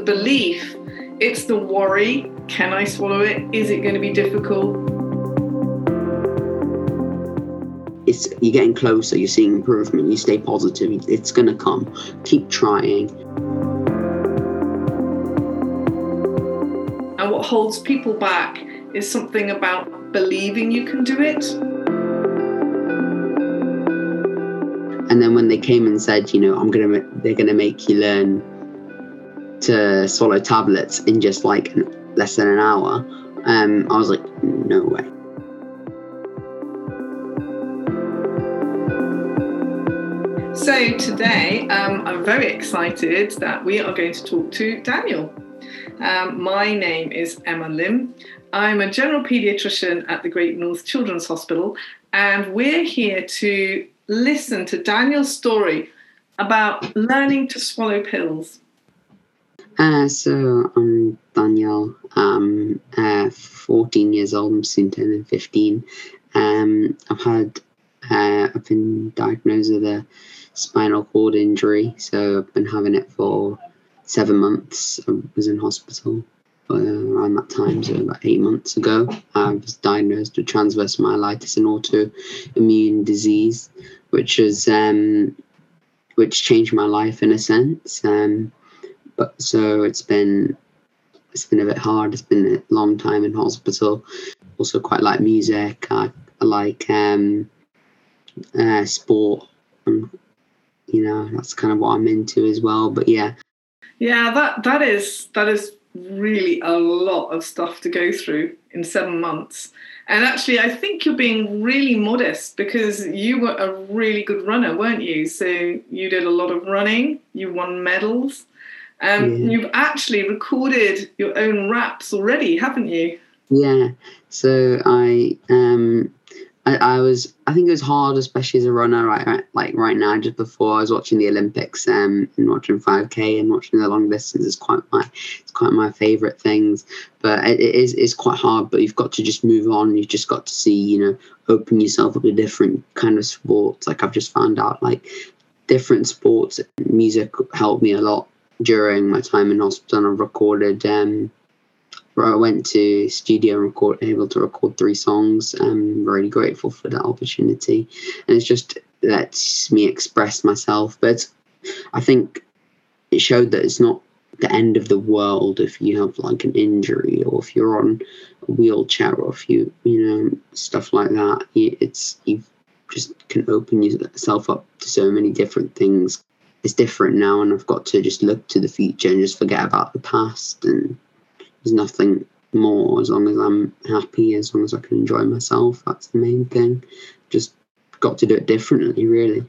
belief, it's the worry. Can I swallow it? Is it going to be difficult? You're getting closer, you're seeing improvement, you stay positive, it's going to come. Keep trying. And what holds people back is something about believing you can do it. And then when they came and said, they're going to make you learn to swallow tablets in just like less than an hour, I was like, no way. So today, I'm very excited that we are going to talk to Daniel. My name is Emma Lim. I'm a general paediatrician at the Great North Children's Hospital, and we're here to listen to Daniel's story about learning to swallow pills. So I'm Daniel. I'm 14 years old. I'm soon turning 15. I've been diagnosed with a spinal cord injury, so I've been having it for 7 months. I was in hospital around that time, so about 8 months ago. I was diagnosed with transverse myelitis, an autoimmune disease, which changed my life in a sense. But so it's been a bit hard. It's been a long time in hospital. Also quite like music. I like sport. That's kind of what I'm into as well. But yeah, that is really a lot of stuff to go through in 7 months. And actually, I think you're being really modest because you were a really good runner, weren't you? So you did a lot of running. You won medals. You've actually recorded your own raps already, haven't you? Yeah. So I think it was hard, especially as a runner, right now, just before I was watching the Olympics, and watching 5K and watching the long distance is quite my favourite things. But it's quite hard, but you've got to just move on. You've just got to see, open yourself up to different kind of sports. Like I've just found out, like different sports, music helped me a lot during my time in hospital. And I've recorded, I went to studio and able to record 3 songs. I'm really grateful for that opportunity. And it's just lets me express myself. But I think it showed that it's not the end of the world if you have like an injury or if you're on a wheelchair or if you stuff like that. You just can open yourself up to so many different things. It's different now, and I've got to just look to the future and just forget about the past. And there's nothing more as long as I'm happy, as long as I can enjoy myself. That's the main thing. Just got to do it differently, really.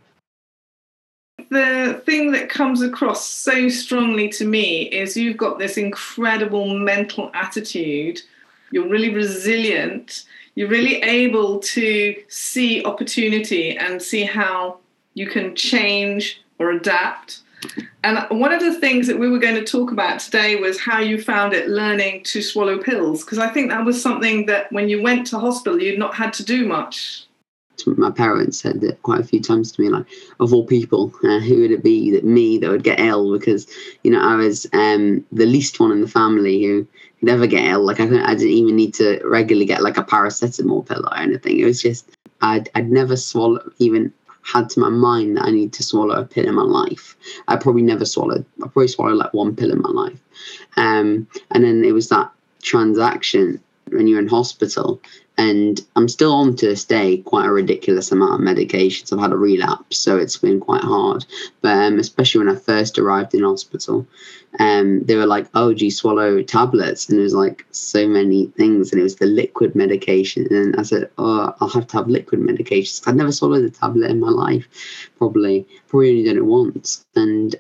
The thing that comes across so strongly to me is you've got this incredible mental attitude. You're really resilient. You're really able to see opportunity and see how you can change or adapt. And one of the things that we were going to talk about today was how you found it learning to swallow pills, because I think that was something that when you went to hospital, you'd not had to do much. My parents said that quite a few times to me, like, of all people, who would it be that would get ill? Because, I was the least one in the family who could ever get ill. Like, I didn't even need to regularly get like a paracetamol pill or anything. It was just, I'd never even had to my mind that I need to swallow a pill in my life. I probably swallowed like 1 pill in my life. And then it was that transaction when you're in hospital, and I'm still on to this day quite a ridiculous amount of medications. I've had a relapse, so it's been quite hard. But especially when I first arrived in hospital, they were like, "Oh, do you swallow tablets?" And there was like so many things, and it was the liquid medication. And I said, "Oh, I'll have to have liquid medications." I'd never swallowed a tablet in my life, probably only done it once. And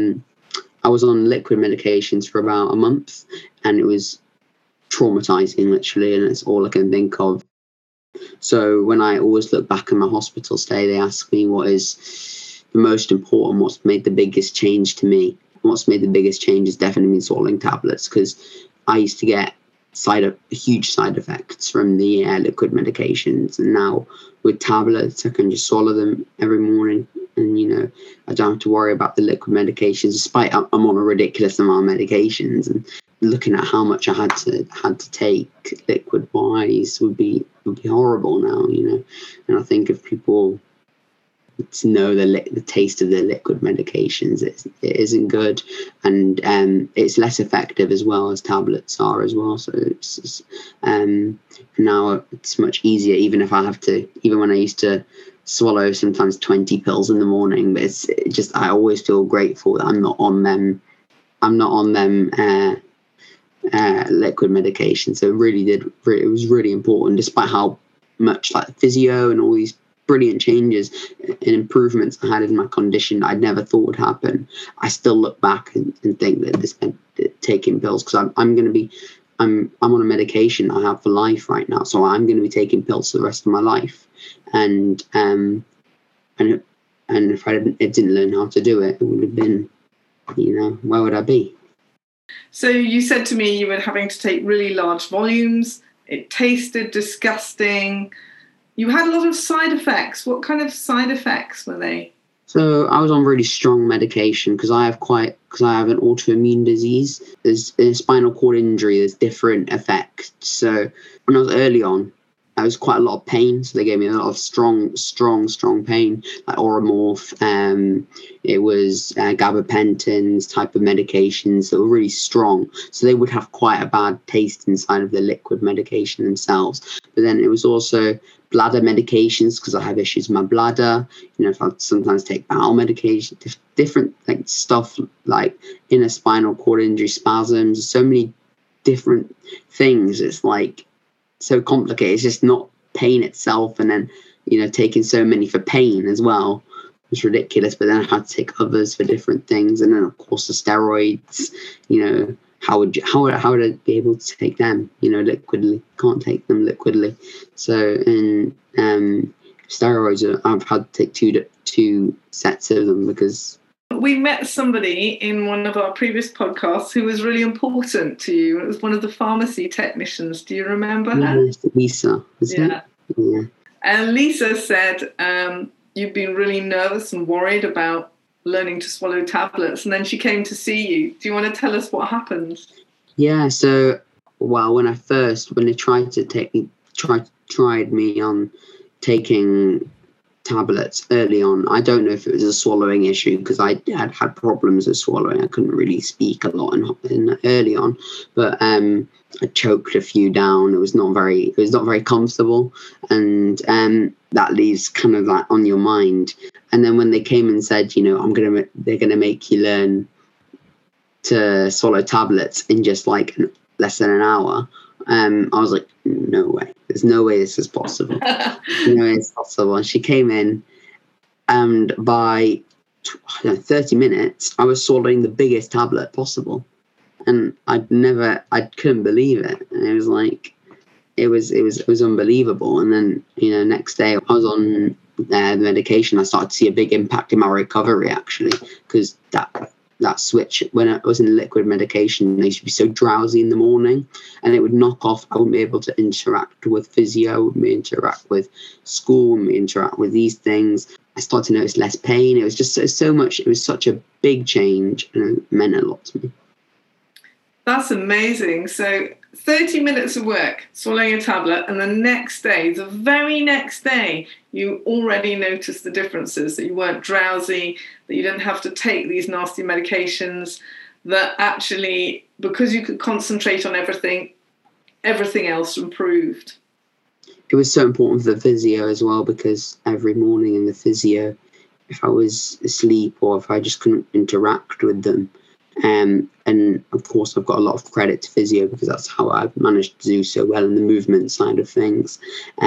I was on liquid medications for about a month, and it was traumatizing, literally, and it's all I can think of. So when I always look back on my hospital stay, they ask me what is the most important, what's made the biggest change to me. What's made the biggest change has definitely been swallowing tablets, because I used to get huge side effects from the liquid medications, and now with tablets I can just swallow them every morning and I don't have to worry about the liquid medications, despite I'm on a ridiculous amount of medications. And looking at how much I had to take liquid wise would be horrible now, And I think if people to know the taste of the liquid medications, it isn't good, and it's less effective as well as tablets are as well. So it's now it's much easier, even when I used to swallow sometimes 20 pills in the morning, but I always feel grateful that I'm not on them liquid medication. So it was really important, despite how much like physio and all these brilliant changes and improvements I had in my condition I'd never thought would happen. I still look back and think that this meant taking pills, because I'm on a medication I have for life right now, so I'm going to be taking pills for the rest of my life. And if I didn't learn how to do it would have been, where would I be? So you said to me you were having to take really large volumes. It tasted disgusting. You had a lot of side effects. What kind of side effects were they? So I was on really strong medication because I have an autoimmune disease. There's a spinal cord injury. There's different effects. So when I was early on, I was quite a lot of pain. So they gave me a lot of strong pain, like Oromorph. It was gabapentins type of medications that were really strong. So they would have quite a bad taste inside of the liquid medication themselves. But then it was also bladder medications, because I have issues with my bladder. If I sometimes take bowel medication, different stuff like inner spinal cord injury, spasms, so many different things. It's like so complicated. It's just not pain itself, and then taking so many for pain as well was ridiculous. But then I had to take others for different things, and then of course the steroids. How would I be able to take them? Liquidly, can't take them liquidly. So and steroids, I've had to take two sets of them because. We met somebody in one of our previous podcasts who was really important to you. It was one of the pharmacy technicians. Do you remember her? Yes, Lisa. Yeah. And Lisa said you've been really nervous and worried about learning to swallow tablets, and then she came to see you. Do you want to tell us what happened? Yeah. So, when they tried me on taking tablets early on, I don't know if it was a swallowing issue, because I had problems with swallowing. I couldn't really speak a lot in early on, but I choked a few down. It was not very comfortable, and that leaves kind of like on your mind. And then when they came and said, they're gonna make you learn to swallow tablets in just like less than an hour, I was like, no way. There's no way this is possible. No way it's possible. And she came in, and by 30 minutes, I was swallowing the biggest tablet possible. And I couldn't believe it. And it was like, it was unbelievable. And then, next day I was on the medication. I started to see a big impact in my recovery, actually, because that switch, when I was in liquid medication, I used to be so drowsy in the morning, and it would knock off. I wouldn't be able to interact with physio, I wouldn't interact with school, wouldn't interact with these things. I started to notice less pain. It was just so much. It was such a big change, and it meant a lot to me. That's amazing. So 30 minutes of work, swallowing a tablet, and the very next day, you already noticed the differences, that you weren't drowsy, that you didn't have to take these nasty medications, that actually, because you could concentrate on everything else improved. It was so important for the physio as well, because every morning in the physio, if I was asleep or if I just couldn't interact with them, and of course I've got a lot of credit to physio, because that's how I've managed to do so well in the movement side of things,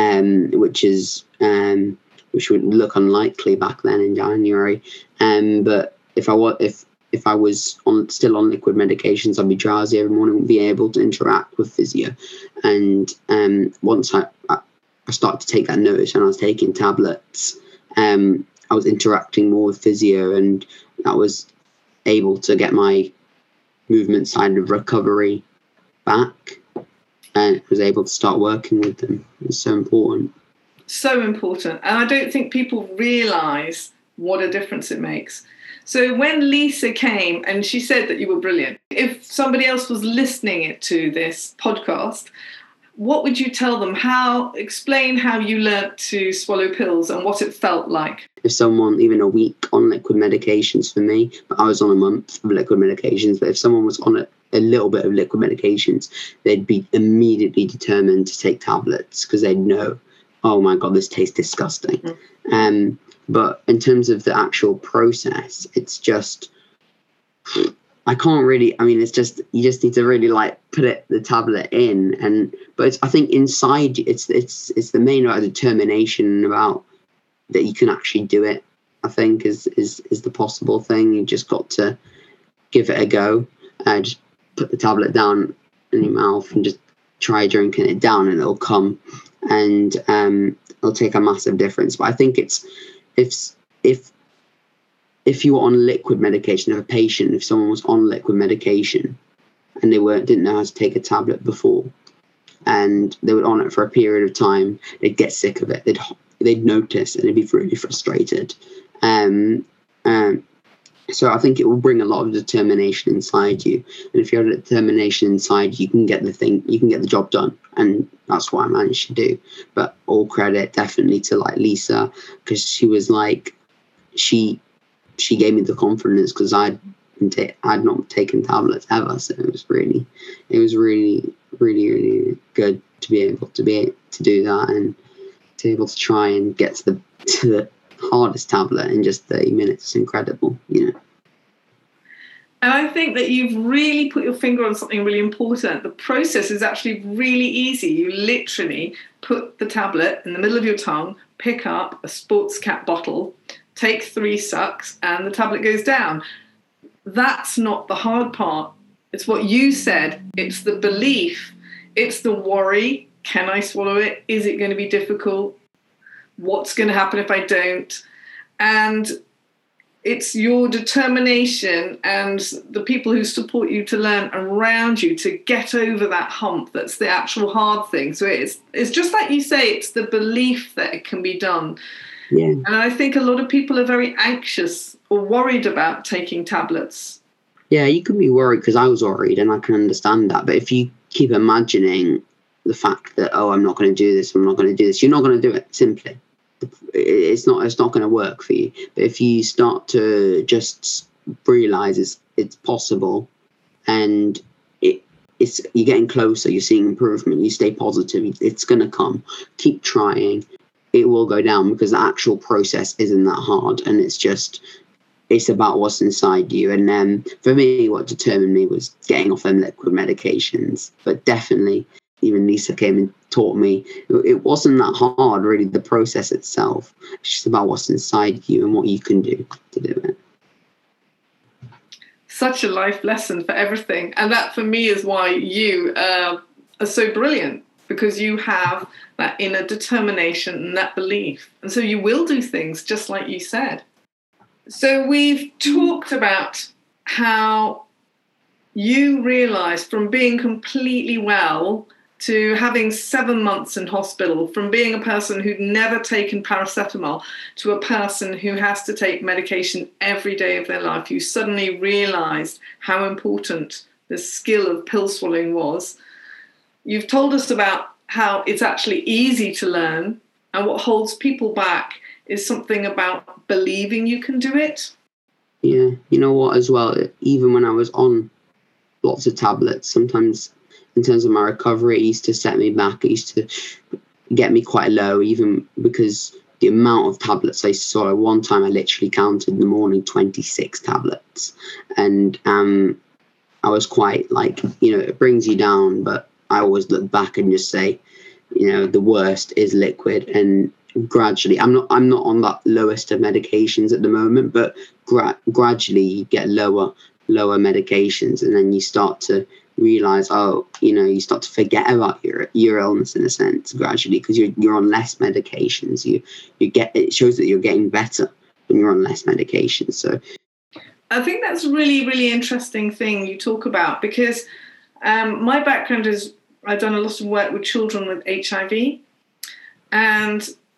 which would look unlikely back then in January. But if I was still on liquid medications, I'd be drowsy every morning, wouldn't be able to interact with physio. And once I started to take that notice and I was taking tablets, I was interacting more with physio, and I was able to get my movement side of recovery back, and was able to start working with them. It's so important. So important. And I don't think people realise what a difference it makes. So when Lisa came and she said that you were brilliant, if somebody else was listening to this podcast, what would you tell them? Explain how you learnt to swallow pills and what it felt like. If someone, even a week on liquid medications for me, but I was on a month of liquid medications, but if someone was on a little bit of liquid medications, they'd be immediately determined to take tablets because they'd know, oh my God, this tastes disgusting. But in terms of the actual process, it's just, I can't really, I mean, it's just, you just need to really like put the tablet in. But it's, I think inside, it's the main about determination about that you can actually do it, I think is the possible thing. You just got to give it a go. Just put the tablet down in your mouth and just try drinking it down and it'll come, and it'll take a massive difference. But I think it's, if you were on liquid medication, if someone was on liquid medication and they didn't know how to take a tablet before, and they were on it for a period of time, they'd get sick of it. They'd notice and they'd be really frustrated. So I think it will bring a lot of determination inside you, and if you have determination inside you, can get the job done, and that's what I managed to do. But all credit definitely to like Lisa, because she was like, she gave me the confidence, because I'd not taken tablets ever, so it was really really good to be able to do that, and to be able to try and get to the hardest tablet in just 30 minutes. It's incredible, you know. And I think that you've really put your finger on something really important. The process is actually really easy. You literally put the tablet in the middle of your tongue, pick up a sports cap bottle, take 3 sucks, and the tablet goes down. That's not the hard part. It's what you said. It's the belief. It's the worry. Can I swallow it? Is it going to be difficult? What's going to happen if I don't? And it's your determination and the people who support you to learn around you to get over that hump that's the actual hard thing. So it's just like you say, it's the belief that it can be done. Yeah. And I think a lot of people are very anxious or worried about taking tablets. Yeah, you can be worried, because I was worried, and I can understand that. But if you keep imagining the fact that, oh, I'm not going to do this, you're not going to do it, simply. It's not going to work for you. But if you start to just realize it's possible, and you're getting closer, you're seeing improvement, you stay positive, it's going to come. Keep trying. It will go down, because the actual process isn't that hard, and it's about what's inside you. And for me, what determined me was getting off them liquid medications. But definitely, even Lisa came and taught me it wasn't that hard, really, the process itself. It's just about what's inside you and what you can do to do it. Such a life lesson for everything. And that, for me, is why you are so brilliant, because you have that inner determination and that belief. And so you will do things just like you said. So we've talked about how you realised, from being completely well to having 7 months in hospital, from being a person who'd never taken paracetamol to a person who has to take medication every day of their life, you suddenly realised how important the skill of pill swallowing was. You've told us about how it's actually easy to learn, and what holds people back is something about believing you can do it. Yeah, you know what, as well, even when I was on lots of tablets, sometimes in terms of my recovery, it used to set me back. It used to get me quite low, even because the amount of tablets I used to swallow. One time I literally counted in the morning 26 tablets. And I was quite like, it brings you down, but I always look back and just say, the worst is liquid. And gradually, I'm not on that lowest of medications at the moment, but gradually you get lower medications, and then you start to realize, you start to forget about your illness in a sense gradually, because you're on less medications. It shows that you're getting better when you're on less medications. So I think that's a really, really interesting thing you talk about, because my background is I've done a lot of work with children with HIV, and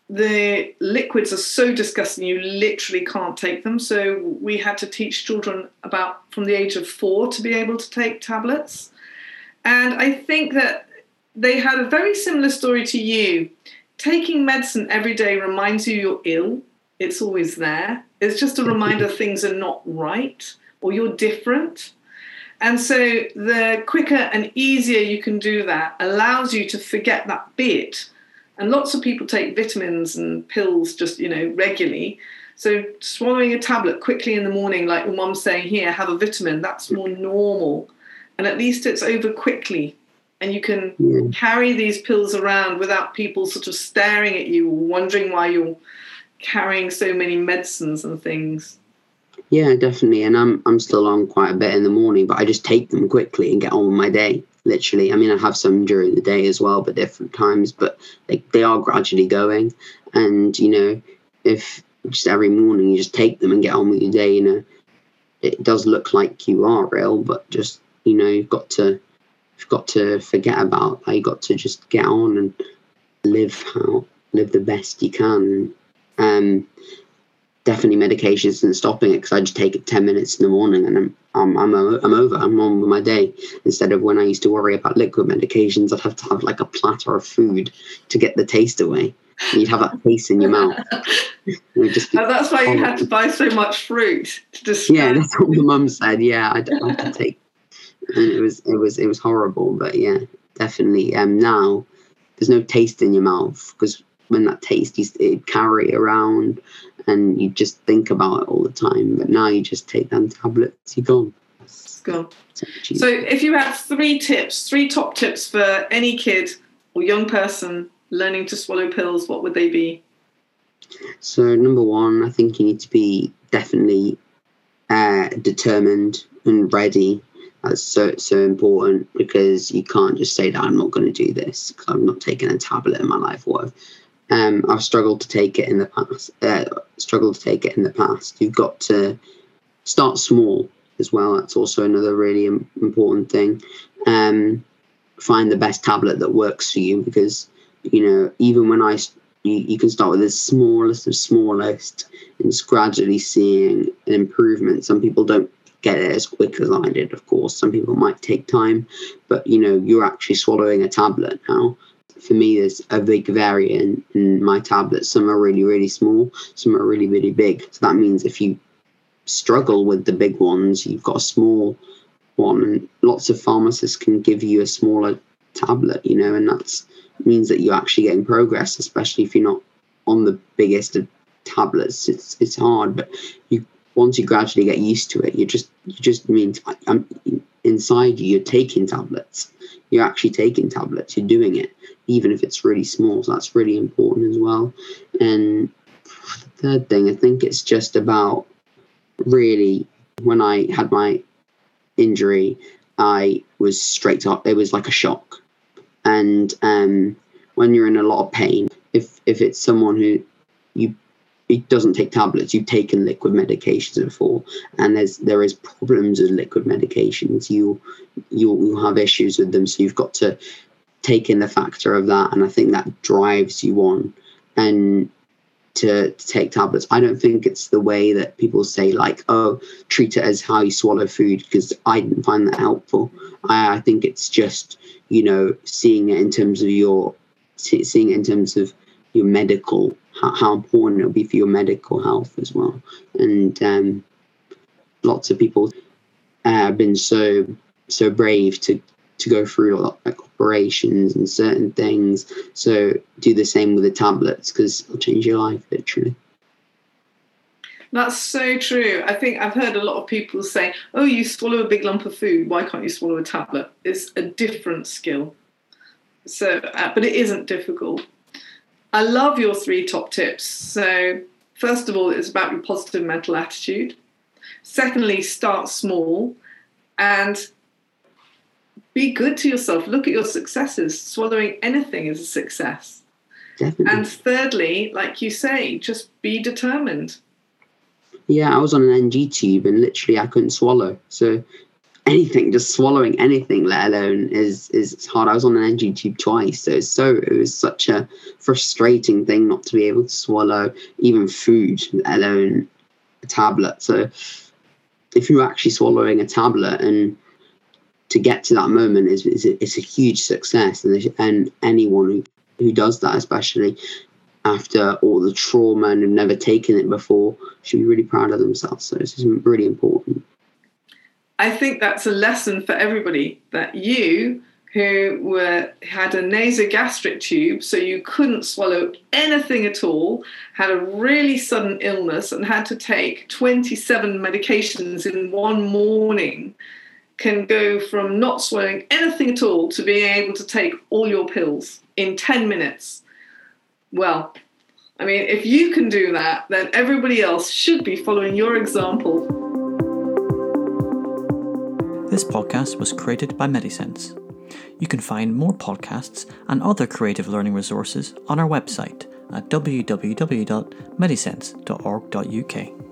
the liquids are so disgusting, you literally can't take them. So we had to teach children about from the age of 4 to be able to take tablets. And I think that they had a very similar story to you. Taking medicine every day reminds you you're ill. It's always there. It's just a reminder things are not right or you're different. And so the quicker and easier you can do that allows you to forget that bit. And lots of people take vitamins and pills just, regularly. So swallowing a tablet quickly in the morning, like your mum's saying here, have a vitamin, that's more normal. And at least it's over quickly. And you can carry these pills around without people sort of staring at you or wondering why you're carrying so many medicines and things. Yeah, definitely. And I'm still on quite a bit in the morning, but I just take them quickly and get on with my day. Literally. I mean, I have some during the day as well, but different times, but they are gradually going. And, if just every morning you just take them and get on with your day, it does look like you are ill, but just, you've got to forget about that. You've got to just get on and live the best you can. Definitely medication isn't stopping it, because I just take it 10 minutes in the morning and I'm over. I'm on with my day. Instead of when I used to worry about liquid medications, I'd have to have like a platter of food to get the taste away. And you'd have that taste in your mouth. That's why you had to buy so much fruit to dispense. Yeah, that's what my mum said. Yeah, I don't have to take. And it was horrible. But yeah, definitely. Now there's no taste in your mouth, because when that taste it'd carry around. And you just think about it all the time. But now you just take them tablets, you're gone. It's gone. So if you had 3 top tips for any kid or young person learning to swallow pills, what would they be? So number 1, I think you need to be definitely determined and ready. That's so important, because you can't just say that I'm not going to do this because I've not taken a tablet in my life or whatever. I've struggled to take it in the past. You've got to start small as well. That's also another really important thing. Find the best tablet that works for you, because even when you can start with the smallest of smallest and just gradually seeing an improvement. Some people don't get it as quick as I did, of course. Some people might take time, but you're actually swallowing a tablet now. For me, there's a big variant in my tablets. Some are really, really small. Some are really, really big. So that means if you struggle with the big ones, you've got a small one. And lots of pharmacists can give you a smaller tablet, and that means that you're actually getting progress, especially if you're not on the biggest of tablets. It's hard, but once you gradually get used to it, you just means inside you're taking tablets. You're actually taking tablets. You're doing it, even if it's really small. So that's really important as well. And the third thing, I think it's just about really, when I had my injury, I was straight up. It was like a shock. And when you're in a lot of pain, if it's someone who it doesn't take tablets, you've taken liquid medications before, and there is problems with liquid medications. You'll have issues with them, so you've got to take in the factor of that, and I think that drives you on and to take tablets. I don't think it's the way that people say, like, oh, treat it as how you swallow food, because I didn't find that helpful. I think it's just seeing it in terms of your medical, how important it'll be for your medical health as well. And lots of people have been so brave to go through like operations and certain things. So do the same with the tablets, because it'll change your life, literally. That's so true. I think I've heard a lot of people say, oh, you swallow a big lump of food, why can't you swallow a tablet? It's a different skill. So, but it isn't difficult. I love your 3 top tips. So first of all, it's about your positive mental attitude. Secondly, start small and be good to yourself. Look at your successes. Swallowing anything is a success. Definitely. And thirdly, like you say, just be determined. Yeah, I was on an NG tube and literally I couldn't swallow. So anything, just swallowing anything, let alone is hard. I was on an NG tube twice, so it was such a frustrating thing not to be able to swallow even food, let alone a tablet. So if you're actually swallowing a tablet, and to get to that moment is a huge success, and anyone who does that, especially after all the trauma and have never taken it before, should be really proud of themselves. So this is really important. I think that's a lesson for everybody, that you who had a nasogastric tube, so you couldn't swallow anything at all, had a really sudden illness and had to take 27 medications in one morning, can go from not swallowing anything at all to being able to take all your pills in 10 minutes. Well, I mean, if you can do that, then everybody else should be following your example. This podcast was created by Medisense. You can find more podcasts and other creative learning resources on our website at www.medisense.org.uk.